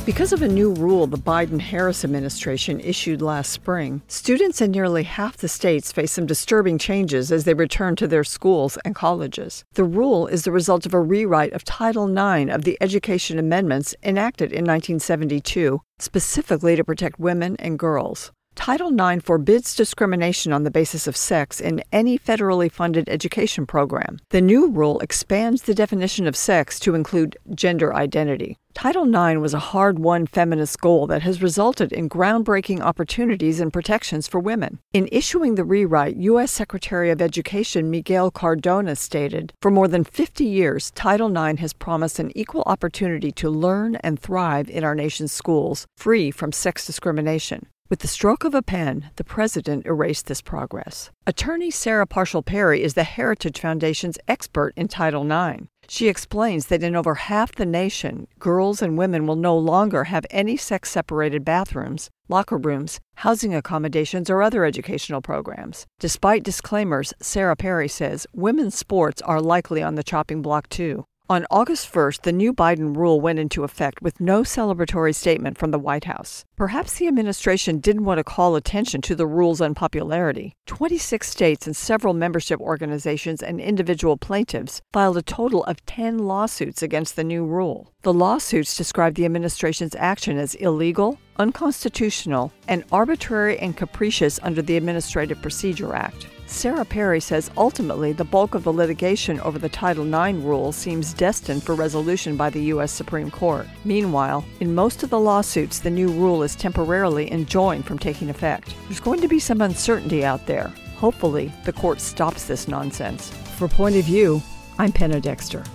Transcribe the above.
Because of a new rule the Biden-Harris administration issued last spring, students in nearly half the states face some disturbing changes as they return to their schools and colleges. The rule is the result of a rewrite of Title IX of the Education Amendments enacted in 1972, specifically to protect women and girls. Title IX forbids discrimination on the basis of sex in any federally funded education program. The new rule expands the definition of sex to include gender identity. Title IX was a hard-won feminist goal that has resulted in groundbreaking opportunities and protections for women. In issuing the rewrite, U.S. Secretary of Education Miguel Cardona stated, "For more than 50 years, Title IX has promised an equal opportunity to learn and thrive in our nation's schools, free from sex discrimination." With the stroke of a pen, the president erased this progress. Attorney Sarah Parshall-Perry is the Heritage Foundation's expert in Title IX. She explains that in over half the nation, girls and women will no longer have any sex-separated bathrooms, locker rooms, housing accommodations, or other educational programs. Despite disclaimers, Sarah Perry says women's sports are likely on the chopping block too. On August 1st, the new Biden rule went into effect with no celebratory statement from the White House. Perhaps the administration didn't want to call attention to the rule's unpopularity. 26 states and several membership organizations and individual plaintiffs filed a total of 10 lawsuits against the new rule. The lawsuits described the administration's action as illegal, unconstitutional, and arbitrary and capricious under the Administrative Procedure Act. Sarah Perry says ultimately the bulk of the litigation over the Title IX rule seems destined for resolution by the U.S. Supreme Court. Meanwhile, in most of the lawsuits, the new rule is temporarily enjoined from taking effect. There's going to be some uncertainty out there. Hopefully, the court stops this nonsense. For Point of View, I'm Penna Dexter.